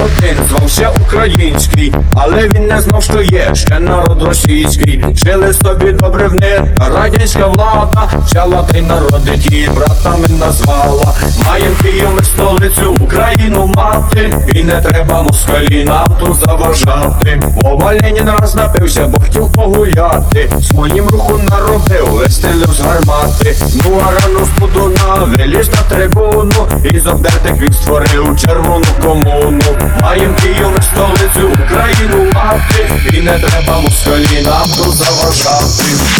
один звався український, але він не знав, що є ще народ російський. Жили собі добре в них, радянська влада взяла та й народить її братами назвала. Маєм Київ ми столицю, Україну мати, і не треба москалі нам тут заважати. Вова Ленін раз напився, бо хотів погуляти, своїм руху наробив, вистрілив з гармати. Ну а рано з Будуна виліз на трибуну, і з обдертих він створив червону комуну. Маєм Київ ми столицю, Україну мати, і не треба москалі нам тут заважати.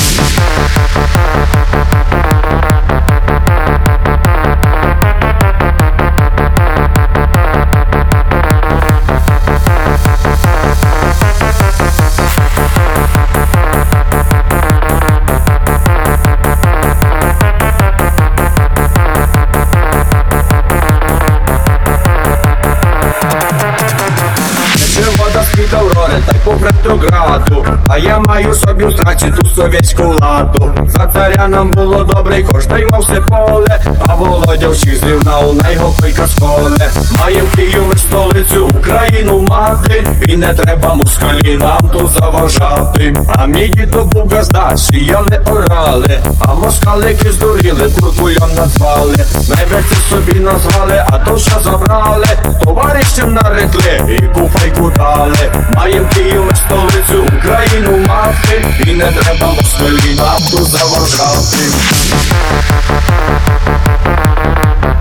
Вода з Аврори, та й по Петрограду, а я маю собі в страці ту совєтську владу. За царя нам було добре, кожний мав все поле, а Володя всіх зрівнав, на його койка сколе. Маєм Київ ми столицю, Україну мати, і не треба москалі нам тут заважати. А мій дідо був газда, сіяли орали, а москалики здуріли, куркульом назвали. Найбільше собі назвали, а то що забрали, товаришем нарекли і купайку дали. Маєм Київ ми столицю, Україну мати, і не треба москалі нам тут заважати.